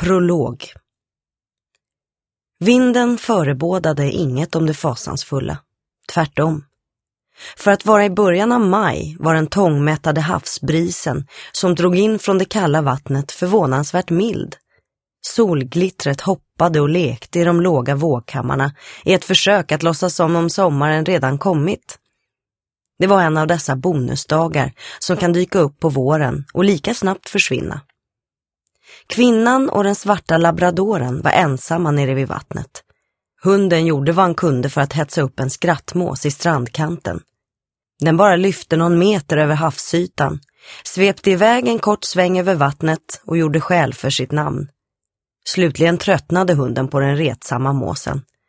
Prolog. Vinden förebådade inget om det fasansfulla. Tvärtom. För att vara i början av maj var den tångmättade havsbrisen som drog in från det kalla vattnet förvånansvärt mild. Solglittret hoppade och lekte i de låga vågkammarna i ett försök att låtsas som om sommaren redan kommit. Det var en av dessa bonusdagar som kan dyka upp på våren och lika snabbt försvinna. Kvinnan och den svarta labradoren var ensamma nere vid vattnet. Hunden gjorde vad han kunde för att hetsa upp en skrattmås i strandkanten. Den bara lyfte någon meter över havsytan, svepte iväg en kort sväng över vattnet och gjorde skäl för sitt namn. Slutligen tröttnade hunden på den retsamma måsen.